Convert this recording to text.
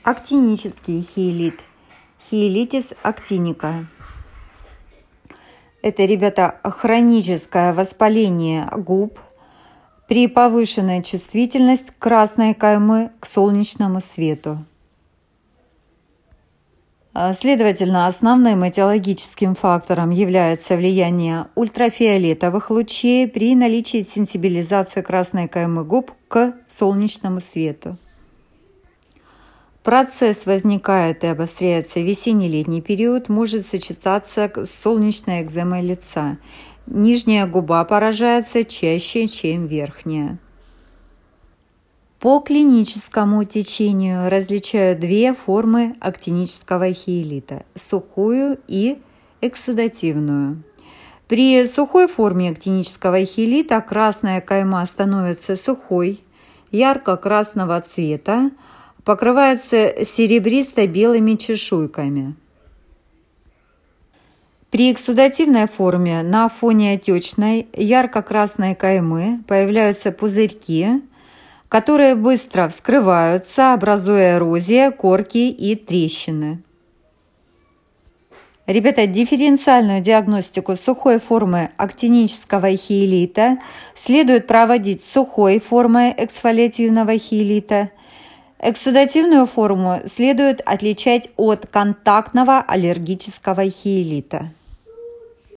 Актинический хиелит. Хиелитис актиника. Это, ребята, хроническое воспаление губ при повышенной чувствительности красной каймы к солнечному свету. Следовательно, основным этиологическим фактором является влияние ультрафиолетовых лучей при наличии сенсибилизации красной каймы губ к солнечному свету. Процесс возникает и обостряется в весенне-летний период, может сочетаться с солнечной экземой лица. Нижняя губа поражается чаще, чем верхняя. По клиническому течению различают две формы актинического хиелита – сухую и эксудативную. При сухой форме актинического хиелита красная кайма становится сухой, ярко-красного цвета, покрывается серебристо-белыми чешуйками. При эксудативной форме на фоне отечной ярко-красной каймы появляются пузырьки, которые быстро вскрываются, образуя эрозия, корки и трещины. Ребята, дифференциальную диагностику сухой формы актинического хиелита следует проводить с сухой формой эксфолиативного хиелита. Эксудативную форму следует отличать от контактного аллергического хиелита.